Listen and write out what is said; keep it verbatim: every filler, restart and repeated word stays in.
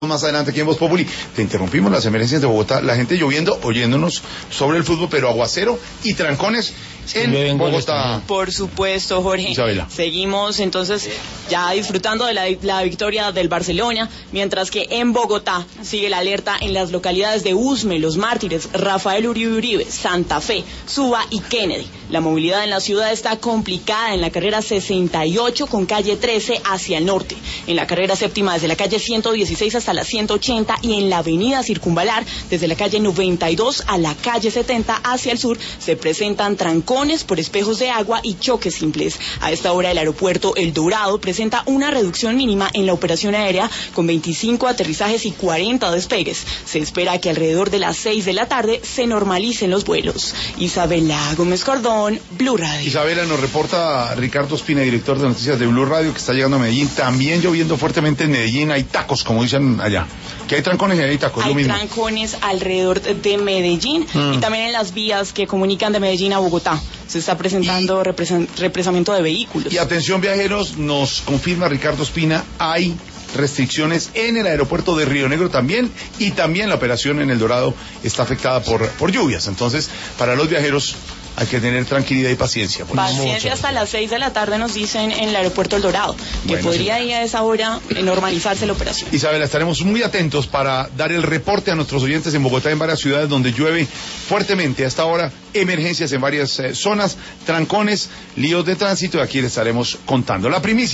más adelante aquí en Voz Populi. Te interrumpimos las emergencias de Bogotá, la gente lloviendo, oyéndonos sobre el fútbol, pero aguacero y trancones en Bogotá. Por supuesto, Jorge. Isabela. Seguimos entonces ya disfrutando de la, la victoria del Barcelona, mientras que en Bogotá sigue la alerta en las localidades de Usme, Los Mártires, Rafael Uribe Uribe, Santa Fe, Suba y Kennedy. La movilidad en la ciudad está complicada en la carrera sesenta y ocho con calle trece hacia el norte, en la carrera séptima desde la calle ciento dieciséis hasta la ciento ochenta y en la avenida Circunvalar desde la calle noventa y dos a la calle setenta hacia el sur se presentan trancones por espejos de agua y choques simples. A esta hora el aeropuerto El Dorado presenta una reducción mínima en la operación aérea con veinticinco aterrizajes y cuarenta despegues. Se espera que alrededor de las seis de la tarde se normalicen los vuelos. Isabela Gómez Cordón, Blue Radio. Isabela, nos reporta Ricardo Ospina, director de noticias de Blue Radio, que está llegando a Medellín. También lloviendo fuertemente en Medellín. Hay tacos, como dicen allá. Que hay trancones y hay tacos, hay lo mismo. trancones alrededor de Medellín mm. y también en las vías que comunican de Medellín a Bogotá. Se está presentando y... represamiento de vehículos. Y atención viajeros, nos confirma Ricardo Ospina, hay restricciones en el aeropuerto de Río Negro también, y también la operación en El Dorado está afectada por, por lluvias. Entonces, para los viajeros hay que tener tranquilidad y paciencia. Paciencia hasta las seis de la tarde nos dicen en el aeropuerto El Dorado, que bueno, podría sí. ir a esa hora normalizarse la operación. Isabela, estaremos muy atentos para dar el reporte a nuestros oyentes en Bogotá, en varias ciudades donde llueve fuertemente. Hasta ahora, emergencias en varias eh, zonas, trancones, líos de tránsito, y aquí les estaremos contando. La primicia.